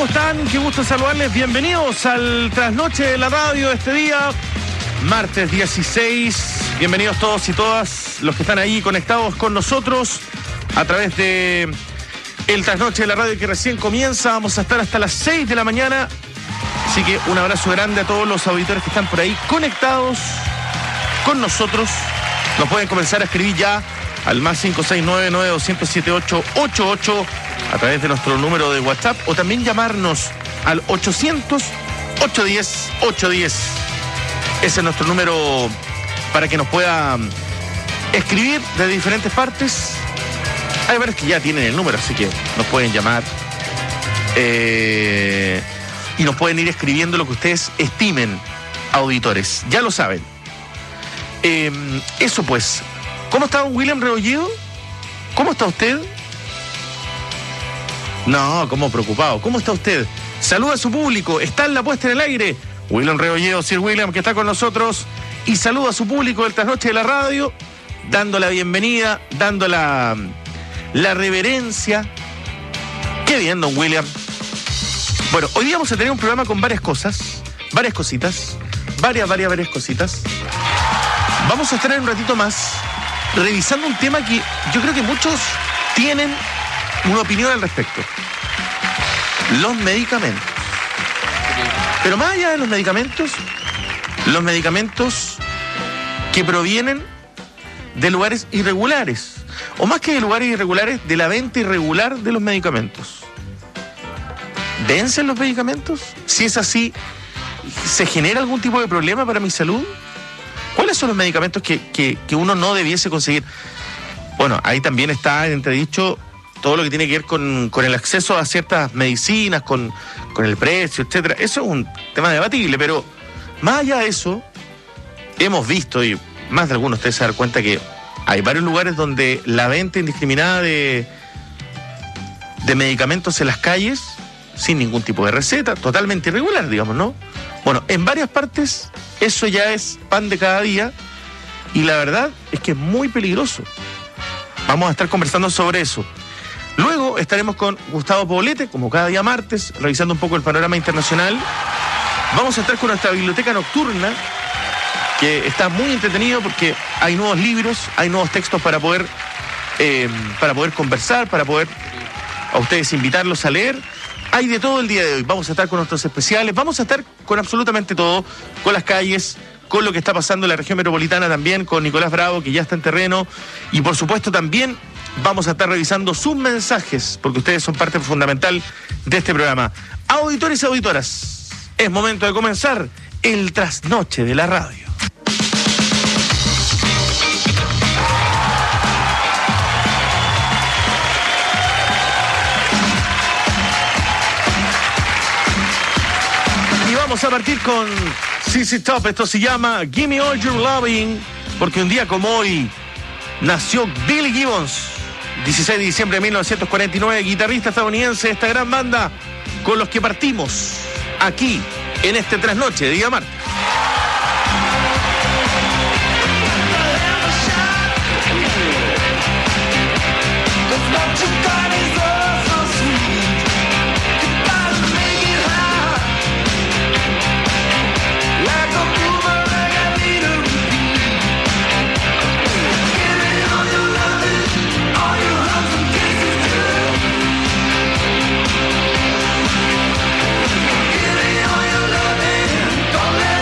están? Qué gusto saludarles. Bienvenidos al Trasnoche de la Radio este día, martes 16. Bienvenidos todos y todas los que están ahí conectados con nosotros a través de el Trasnoche de la Radio que recién comienza. Vamos a estar hasta las 6 de la mañana. Así que un abrazo grande a todos los auditores que están por ahí conectados con nosotros. Nos pueden comenzar a escribir ya al más 569-9207-888 a través de nuestro número de WhatsApp, o también llamarnos al 800-810-810. Ese es nuestro número para que nos pueda escribir de diferentes partes. Hay varios que ya tienen el número, así que nos pueden llamar y nos pueden ir escribiendo lo que ustedes estimen, auditores. Ya lo saben. Eso pues. ¿Cómo está don William Rebolledo? ¿Cómo está usted? No, como preocupado. ¿Cómo está usted? Saluda a su público. Está en la puesta en el aire. William Rebolledo, Sir William, que está con nosotros. Y saluda a su público del Trasnoche de la Radio, dando la bienvenida, dando la reverencia. Qué bien, don William. Bueno, hoy día vamos a tener un programa con varias cosas, varias cositas, varias cositas. Vamos a estar en un ratito más revisando un tema que yo creo que muchos tienen una opinión al respecto. Los medicamentos. Pero más allá de los medicamentos que provienen de lugares irregulares, o más que de lugares irregulares, de la venta irregular de los medicamentos. ¿Vencen los medicamentos? Si es así, ¿se genera algún tipo de problema para mi salud? ¿Cuáles son los medicamentos que uno no debiese conseguir? Bueno, ahí también está en entredicho todo lo que tiene que ver con el acceso a ciertas medicinas, con el precio, etcétera. Eso es un tema debatible, pero más allá de eso, hemos visto, y más de algunos ustedes se dan cuenta, que hay varios lugares donde la venta indiscriminada de medicamentos en las calles, sin ningún tipo de receta, totalmente irregular, digamos, ¿no? Bueno, en varias partes eso ya es pan de cada día, y la verdad es que es muy peligroso. Vamos a estar conversando sobre eso. Luego estaremos con Gustavo Poblete, como cada día martes, revisando un poco el panorama internacional. Vamos a estar con nuestra biblioteca nocturna, que está muy entretenido porque hay nuevos libros, hay nuevos textos para poder conversar, para poder a ustedes invitarlos a leer. Hay de todo el día de hoy. Vamos a estar con nuestros especiales, vamos a estar con absolutamente todo, con las calles, con lo que está pasando en la región metropolitana también, con Nicolás Bravo, que ya está en terreno, y por supuesto también vamos a estar revisando sus mensajes, porque ustedes son parte fundamental de este programa. Auditores y auditoras, es momento de comenzar el Trasnoche de la Radio. Vamos a partir con ZZ Top. Esto se llama Give Me All Your Loving, porque un día como hoy nació Billy Gibbons, 16 de diciembre de 1949, guitarrista estadounidense de esta gran banda con los que partimos aquí en este Trasnoche de día martes. Don't let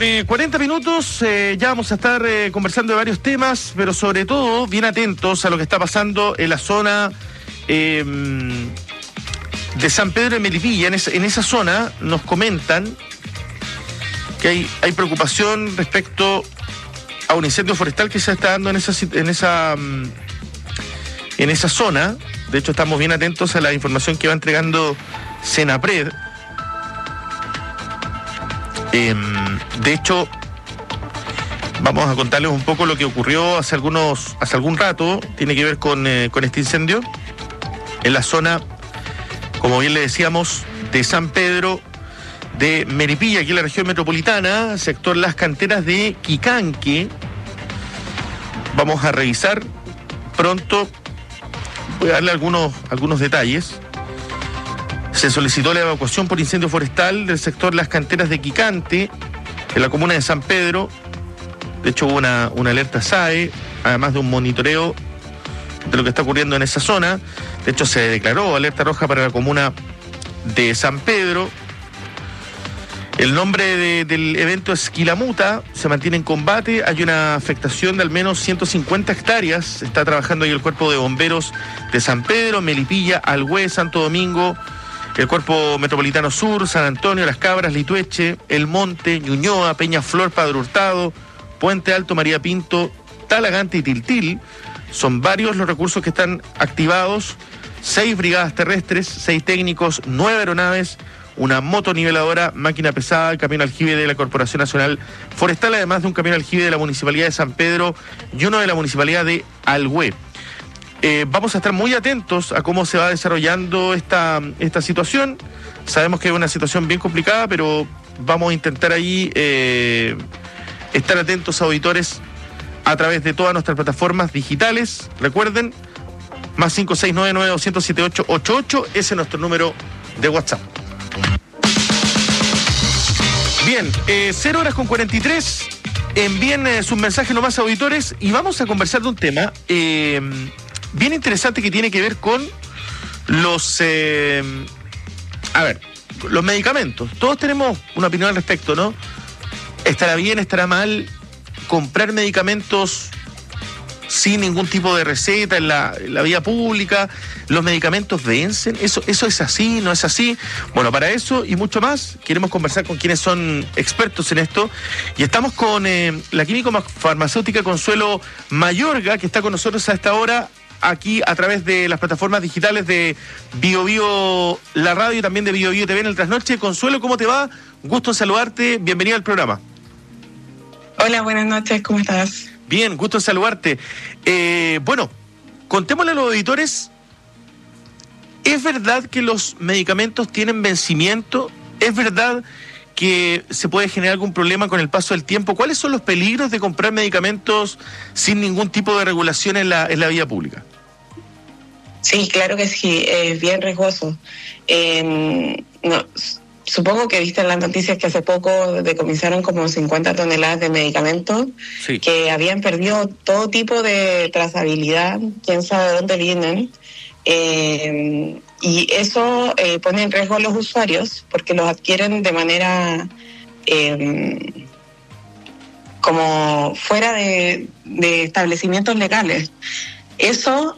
40 minutos ya vamos a estar conversando de varios temas, pero sobre todo bien atentos a lo que está pasando en la zona de San Pedro de Melipilla. En esa zona nos comentan que hay preocupación respecto a un incendio forestal que se está dando en esa zona. De hecho, estamos bien atentos a la información que va entregando Senapred. De hecho, vamos a contarles un poco lo que ocurrió hace algún rato. Tiene que ver con este incendio en la zona, como bien le decíamos, de San Pedro de Melipilla, aquí en la región metropolitana, sector Las Canteras de Quicanque. Vamos a revisar pronto, voy a darle algunos detalles. Se solicitó la evacuación por incendio forestal del sector Las Canteras de Quicanque, en la comuna de San Pedro. De hecho, hubo una alerta SAE, además de un monitoreo de lo que está ocurriendo en esa zona. De hecho, se declaró alerta roja para la comuna de San Pedro. El nombre del evento es Quilamuta, se mantiene en combate, hay una afectación de al menos 150 hectáreas. Está trabajando ahí el Cuerpo de Bomberos de San Pedro, Melipilla, Alhué, Santo Domingo, el Cuerpo Metropolitano Sur, San Antonio, Las Cabras, Litueche, El Monte, Ñuñoa, Peñaflor, Padre Hurtado, Puente Alto, María Pinto, Talagante y Tiltil. Son varios los recursos que están activados, 6 brigadas terrestres, 6 técnicos, 9 aeronaves, una motoniveladora, máquina pesada, el camión aljibe de la Corporación Nacional Forestal, además de un camión aljibe de la Municipalidad de San Pedro y uno de la Municipalidad de Alhué. Vamos a estar muy atentos a cómo se va desarrollando esta situación. Sabemos que es una situación bien complicada, pero vamos a intentar ahí estar atentos, auditores, a través de todas nuestras plataformas digitales. Recuerden, más 569-9200-7888, ese es nuestro número de WhatsApp. Bien, 0 horas con 43, envíen sus mensajes nomás, auditores, y vamos a conversar de un tema bien interesante que tiene que ver con los medicamentos. Todos tenemos una opinión al respecto, ¿no? ¿Estará bien, estará mal comprar medicamentos sin ningún tipo de receta en la vía pública? ¿Los medicamentos vencen? ¿Eso es así, no es así? Bueno, para eso y mucho más queremos conversar con quienes son expertos en esto, y estamos con la químico farmacéutica Consuelo Mayorga, que está con nosotros a esta hora aquí a través de las plataformas digitales de BioBio La Radio y también de BioBio TV en el Trasnoche. Consuelo, ¿cómo te va? Gusto en saludarte, bienvenida al programa. Hola, buenas noches, ¿cómo estás? Bien, gusto en saludarte. Bueno, contémosle a los auditores, ¿es verdad que los medicamentos tienen vencimiento? ¿Es verdad que se puede generar algún problema con el paso del tiempo? ¿Cuáles son los peligros de comprar medicamentos sin ningún tipo de regulación en la vía pública? Sí, claro que sí, es bien riesgoso. Supongo que viste en las noticias que hace poco decomisaron como 50 toneladas de medicamentos, sí, que habían perdido todo tipo de trazabilidad, quién sabe de dónde vienen. Y eso pone en riesgo a los usuarios porque los adquieren de manera como fuera de establecimientos legales. Eso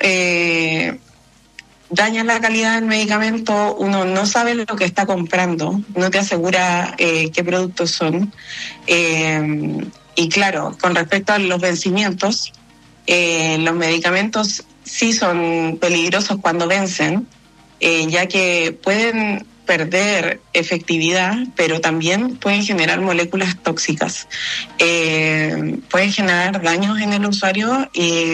daña la calidad del medicamento, uno no sabe lo que está comprando, no te asegura qué productos son. Y claro, con respecto a los vencimientos, los medicamentos sí son peligrosos cuando vencen, ya que pueden perder efectividad, pero también pueden generar moléculas tóxicas. Pueden generar daños en el usuario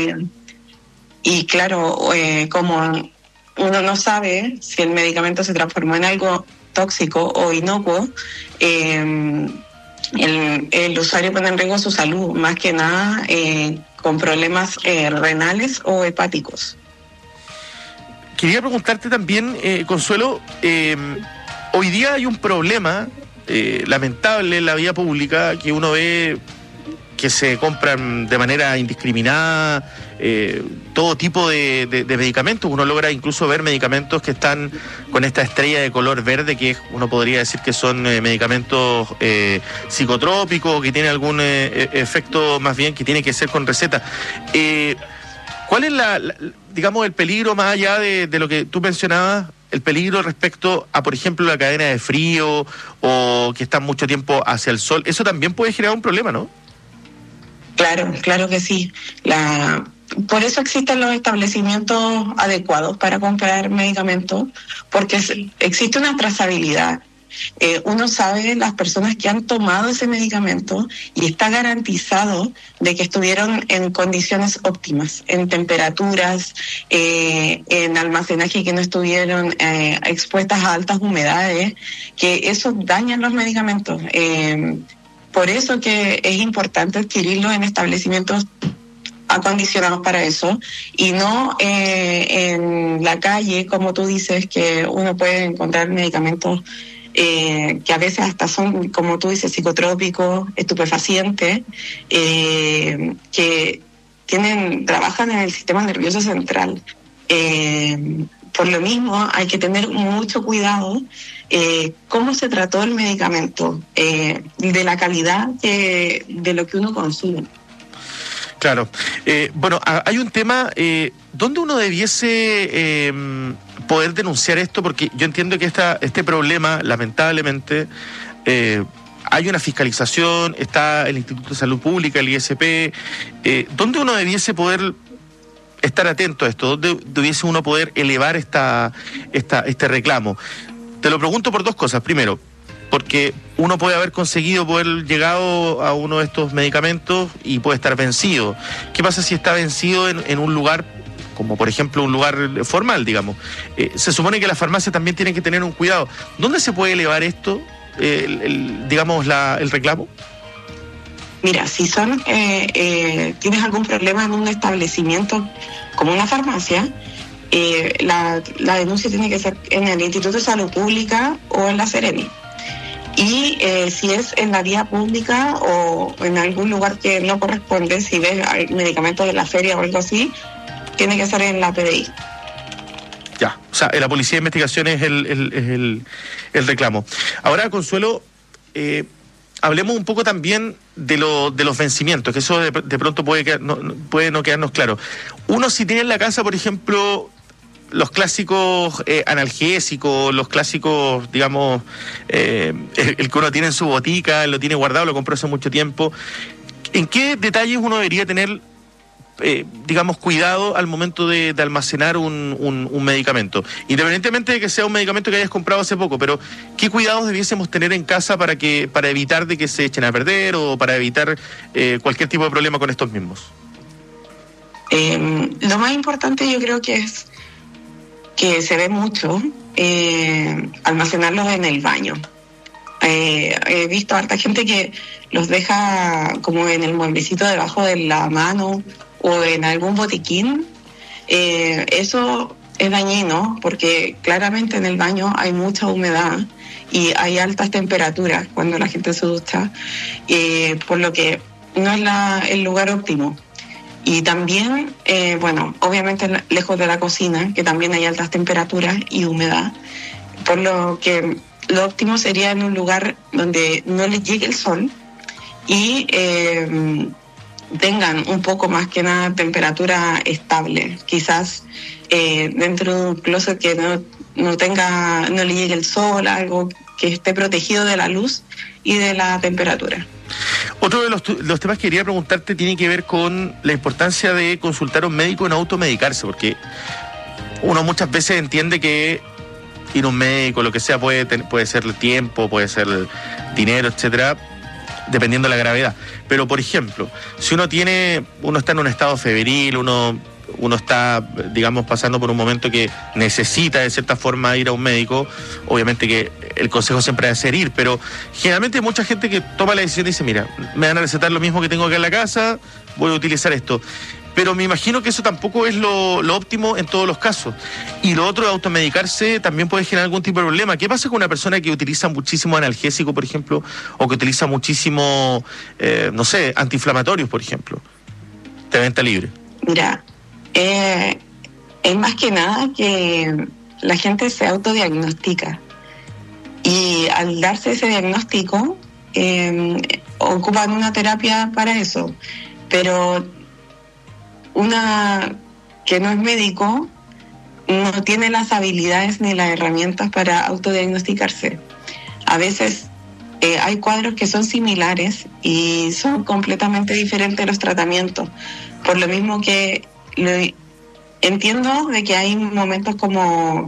y claro, como uno no sabe si el medicamento se transformó en algo tóxico o inocuo, el usuario pone en riesgo su salud, más que nada con problemas renales o hepáticos. Quería preguntarte también, Consuelo, hoy día hay un problema lamentable en la vía pública que uno ve que se compran de manera indiscriminada todo tipo de medicamentos. Uno logra incluso ver medicamentos que están con esta estrella de color verde, que uno podría decir que son medicamentos psicotrópicos, que tienen algún efecto más bien que tiene que ser con receta. ¿Cuál es digamos, el peligro más allá de lo que tú mencionabas? El peligro respecto a, por ejemplo, la cadena de frío o que están mucho tiempo hacia el sol. Eso también puede generar un problema, ¿no? Claro que sí. Por eso existen los establecimientos adecuados para comprar medicamentos, porque existe una trazabilidad. Uno sabe las personas que han tomado ese medicamento y está garantizado de que estuvieron en condiciones óptimas, en temperaturas, en almacenaje, que no estuvieron expuestas a altas humedades, que eso daña los medicamentos. Por eso que es importante adquirirlos en establecimientos acondicionados para eso y no en la calle, como tú dices, que uno puede encontrar medicamentos que a veces hasta son, como tú dices, psicotrópicos, estupefacientes, que trabajan en el sistema nervioso central. Por lo mismo, hay que tener mucho cuidado cómo se trató el medicamento, de la calidad de lo que uno consume. Claro. Bueno, hay un tema, ¿dónde uno debiese poder denunciar esto? Porque yo entiendo que este problema, lamentablemente, hay una fiscalización, está el Instituto de Salud Pública, el ISP. ¿Dónde uno debiese poder estar atento a esto? ¿Dónde debiese uno poder elevar este reclamo? Te lo pregunto por dos cosas. Primero, porque uno puede haber llegado a uno de estos medicamentos y puede estar vencido. ¿Qué pasa si está vencido en un lugar, como por ejemplo un lugar formal, digamos? Se supone que las farmacias también tienen que tener un cuidado. ¿Dónde se puede elevar esto, el reclamo? Mira, si tienes algún problema en un establecimiento como una farmacia, la denuncia tiene que ser en el Instituto de Salud Pública o en la Seremi. Y si es en la vía pública o en algún lugar que no corresponde, si ves medicamentos de la feria o algo así, tiene que ser en la PDI. Ya, o sea, la Policía de Investigaciones es el reclamo. Ahora, Consuelo, hablemos un poco también de los vencimientos, que eso de pronto puede no quedarnos claro. Uno, si tiene en la casa, por ejemplo, los clásicos analgésicos, los clásicos, digamos, el que uno tiene en su botica, lo tiene guardado, lo compró hace mucho tiempo, ¿en qué detalles uno debería tener, digamos, cuidado al momento de almacenar un medicamento? Independientemente de que sea un medicamento que hayas comprado hace poco, pero ¿qué cuidados debiésemos tener en casa para evitar de que se echen a perder o para evitar cualquier tipo de problema con estos mismos? Lo más importante yo creo que es que se ve mucho almacenarlos en el baño. He visto a harta gente que los deja como en el mueblecito debajo de la mano o en algún botiquín. Eso es dañino porque claramente en el baño hay mucha humedad y hay altas temperaturas cuando la gente se ducha, por lo que no es el lugar óptimo. Y también, obviamente lejos de la cocina, que también hay altas temperaturas y humedad, por lo que lo óptimo sería en un lugar donde no les llegue el sol y tengan un poco más que nada temperatura estable. Quizás dentro de un closet que no le llegue el sol, algo que esté protegido de la luz y de la temperatura. Otro de los temas que quería preguntarte tiene que ver con la importancia de consultar a un médico y no automedicarse, porque uno muchas veces entiende que ir a un médico, lo que sea, puede ser el tiempo, puede ser el dinero, etcétera, dependiendo de la gravedad. Pero, por ejemplo, si uno está en un estado febril, uno está, digamos, pasando por un momento que necesita de cierta forma ir a un médico, obviamente que el consejo siempre debe ser ir, pero generalmente hay mucha gente que toma la decisión y dice, mira, me van a recetar lo mismo que tengo acá en la casa, voy a utilizar esto. pero me imagino que eso tampoco es lo óptimo en todos los casos. Y lo otro de automedicarse también puede generar algún tipo de problema. ¿Qué pasa con una persona que utiliza muchísimo analgésico, por ejemplo, o que utiliza muchísimo, antiinflamatorios, por ejemplo, de venta libre? Mira, es más que nada que la gente se autodiagnostica y al darse ese diagnóstico ocupan una terapia para eso, pero una que no es médico no tiene las habilidades ni las herramientas para autodiagnosticarse. A veces hay cuadros que son similares y son completamente diferentes los tratamientos, por lo mismo que entiendo de que hay momentos como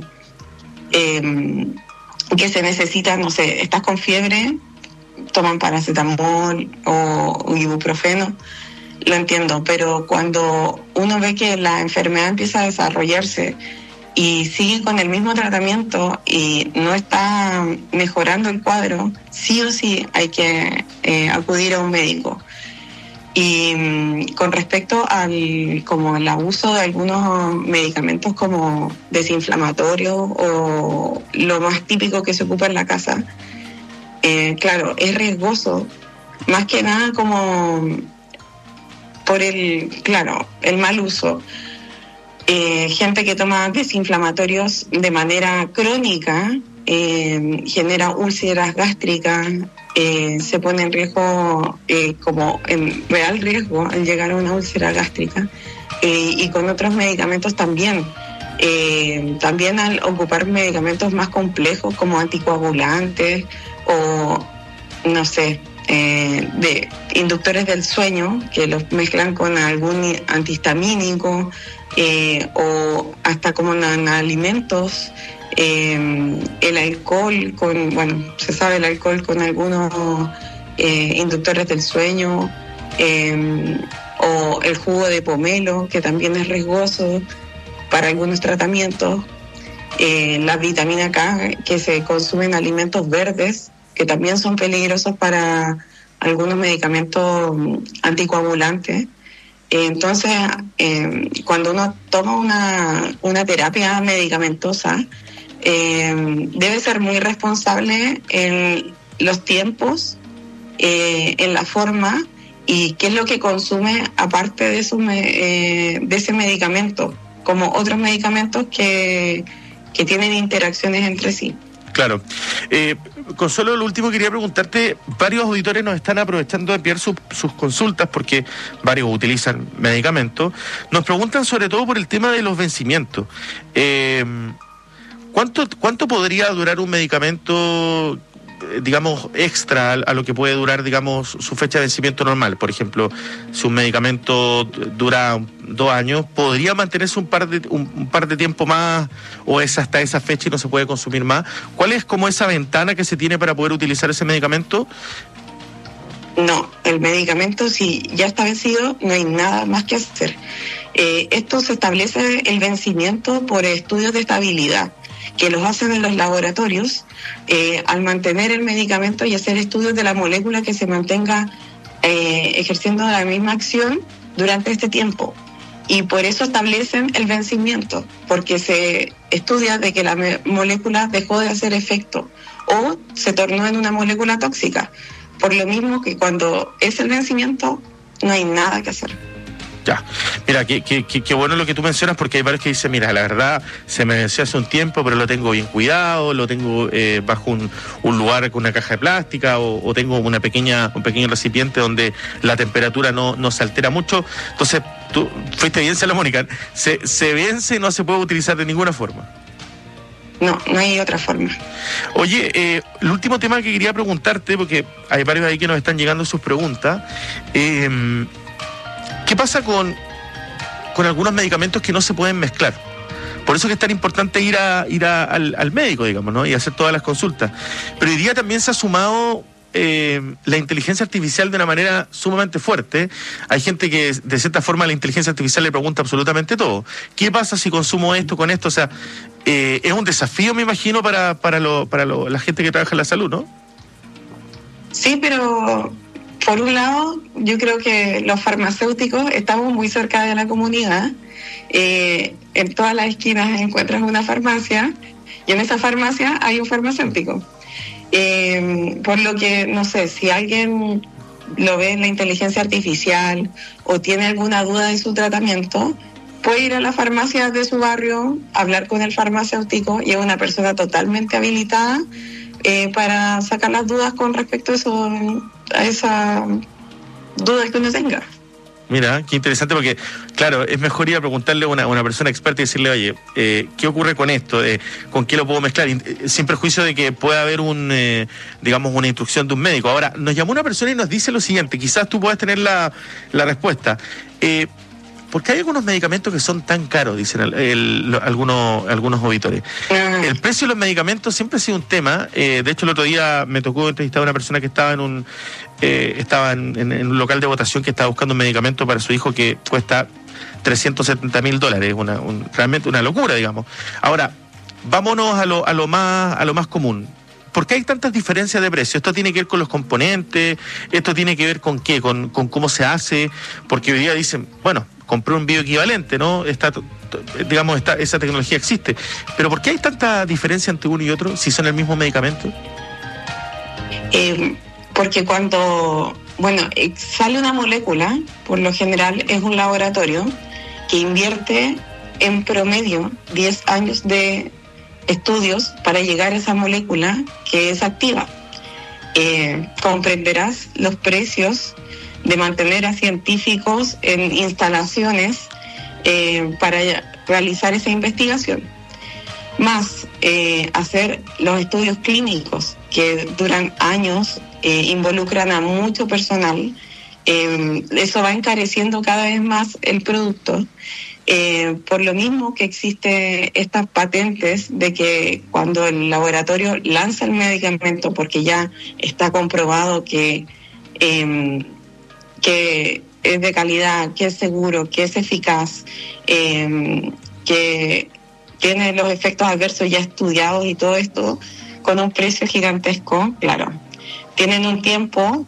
que se necesita, no sé, estás con fiebre, toman paracetamol o ibuprofeno, lo entiendo, pero cuando uno ve que la enfermedad empieza a desarrollarse y sigue con el mismo tratamiento y no está mejorando el cuadro, sí o sí hay que acudir a un médico. Y con respecto al como el abuso de algunos medicamentos como desinflamatorios o lo más típico que se ocupa en la casa, claro, es riesgoso, más que nada como por el mal uso. Gente que toma desinflamatorios de manera crónica genera úlceras gástricas, se pone en riesgo, como en real riesgo al llegar a una úlcera gástrica, y con otros medicamentos también. También al ocupar medicamentos más complejos como anticoagulantes o, no sé, de inductores del sueño, que los mezclan con algún antihistamínico, o hasta como en alimentos, el alcohol se sabe el alcohol con algunos inductores del sueño, o el jugo de pomelo, que también es riesgoso para algunos tratamientos, la vitamina K que se consume en alimentos verdes, que también son peligrosos para algunos medicamentos anticoagulantes. Entonces, cuando uno toma una terapia medicamentosa, debe ser muy responsable en los tiempos, en la forma y qué es lo que consume aparte de ese medicamento, como otros medicamentos que tienen interacciones entre sí. Claro. Consuelo, lo último quería preguntarte, varios auditores nos están aprovechando de enviar sus consultas porque varios utilizan medicamentos. Nos preguntan sobre todo por el tema de los vencimientos. ¿Cuánto podría durar un medicamento, digamos, extra a lo que puede durar, digamos, su fecha de vencimiento normal? Por ejemplo, si un medicamento dura 2 años, ¿podría mantenerse un par de tiempo más o es hasta esa fecha y no se puede consumir más? ¿Cuál es como esa ventana que se tiene para poder utilizar ese medicamento? No, el medicamento si ya está vencido no hay nada más que hacer. Esto se establece el vencimiento por estudios de estabilidad que los hacen en los laboratorios al mantener el medicamento y hacer estudios de la molécula que se mantenga ejerciendo la misma acción durante este tiempo. Y por eso establecen el vencimiento, porque se estudia de que la molécula dejó de hacer efecto o se tornó en una molécula tóxica. Por lo mismo que cuando es el vencimiento no hay nada que hacer. Ya, mira, qué bueno lo que tú mencionas, porque hay varios que dicen, mira, la verdad se me venció hace un tiempo, pero lo tengo bien cuidado, lo tengo bajo un lugar con una caja de plástica o tengo un pequeño recipiente donde la temperatura no se altera mucho. Entonces, tú fuiste bien, Salomónica, se vence y no se puede utilizar de ninguna forma. No hay otra forma. Oye, el último tema que quería preguntarte, porque hay varios ahí que nos están llegando sus preguntas, ¿qué pasa con algunos medicamentos que no se pueden mezclar? Por eso que es tan importante ir al médico, digamos, ¿no? Y hacer todas las consultas. Pero hoy día también se ha sumado la inteligencia artificial de una manera sumamente fuerte. Hay gente que de cierta forma a la inteligencia artificial le pregunta absolutamente todo. ¿Qué pasa si consumo esto con esto? O sea, es un desafío, me imagino, para la gente que trabaja en la salud, ¿no? Sí, pero por un lado, yo creo que los farmacéuticos estamos muy cerca de la comunidad. En todas las esquinas encuentras una farmacia y en esa farmacia hay un farmacéutico. Por lo que, no sé, si alguien lo ve en la inteligencia artificial o tiene alguna duda de su tratamiento, puede ir a la farmacia de su barrio, hablar con el farmacéutico y es una persona totalmente habilitada para sacar las dudas con respecto a esa duda que uno tenga. Mira, qué interesante, porque, claro, es mejor ir a preguntarle a una persona experta y decirle, oye, ¿qué ocurre con esto? ¿Con qué lo puedo mezclar? Sin prejuicio de que pueda haber digamos, una instrucción de un médico. Ahora, nos llamó una persona y nos dice lo siguiente, quizás tú puedas tener la respuesta. ¿Por qué hay algunos medicamentos que son tan caros? Dicen algunos auditores. El precio de los medicamentos siempre ha sido un tema. De hecho, el otro día me tocó entrevistar a una persona que estaba en un local de votación que estaba buscando un medicamento para su hijo que cuesta $370,000. Realmente una locura, digamos. Ahora, vámonos a lo más común. ¿Por qué hay tantas diferencias de precio? ¿Esto tiene que ver con los componentes? ¿Esto tiene que ver con qué? ¿Con cómo se hace? Porque hoy día dicen, bueno, compré un bioequivalente, ¿no? Esa tecnología existe. Pero ¿por qué hay tanta diferencia entre uno y otro si son el mismo medicamento? Porque cuando, sale una molécula, por lo general es un laboratorio que invierte en promedio 10 años de estudios para llegar a esa molécula que es activa. Comprenderás los precios de mantener a científicos en instalaciones para realizar esa investigación, más hacer los estudios clínicos que duran años, involucran a mucho personal. Eso va encareciendo cada vez más el producto. Por lo mismo que existe estas patentes de que cuando el laboratorio lanza el medicamento, porque ya está comprobado que es de calidad, que es seguro, que es eficaz, que tiene los efectos adversos ya estudiados y todo esto con un precio gigantesco, claro. Tienen un tiempo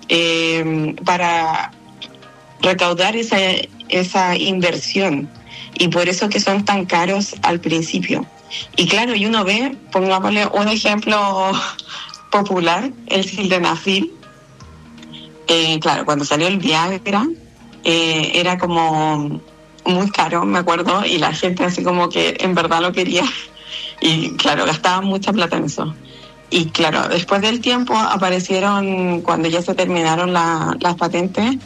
para recaudar esa inversión y por eso que son tan caros al principio. Y claro, y uno ve, pongámosle un ejemplo popular, el sildenafil. Claro, cuando salió el Viagra era como muy caro, me acuerdo, y la gente así como que en verdad lo quería y claro, gastaban mucha plata en eso. Y claro, después del tiempo aparecieron, cuando ya se terminaron las patentes,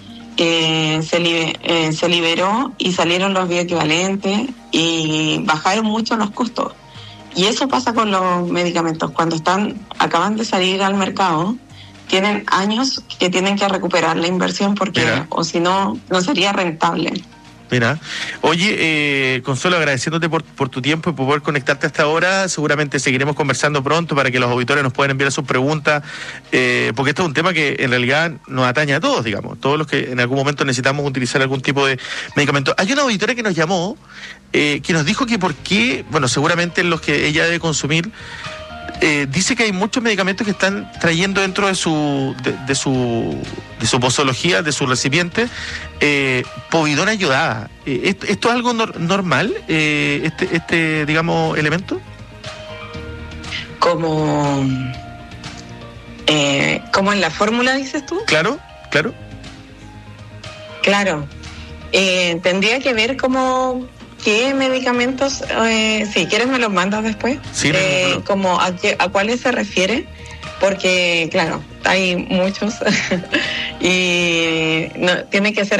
se liberó y salieron los bioequivalentes y bajaron mucho los costos. Y eso pasa con los medicamentos, cuando acaban de salir al mercado, tienen años que tienen que recuperar la inversión porque o si no, no sería rentable. Mira, oye, Consuelo, agradeciéndote por tu tiempo y por poder conectarte hasta ahora. Seguramente seguiremos conversando pronto para que los auditores nos puedan enviar sus preguntas, porque esto es un tema que en realidad nos atañe a todos, digamos, todos los que en algún momento necesitamos utilizar algún tipo de medicamento. Hay una auditora que nos llamó, que nos dijo que por qué, seguramente los que ella debe consumir, dice que hay muchos medicamentos que están trayendo dentro de su posología, de su recipiente, povidona yodada. ¿Esto es algo normal, digamos, elemento? Como en la fórmula, dices tú. Claro. Tendría que ver qué medicamentos, si quieres me los mandas después, sí, como a cuáles se refiere, porque claro, hay muchos y no, tiene que ser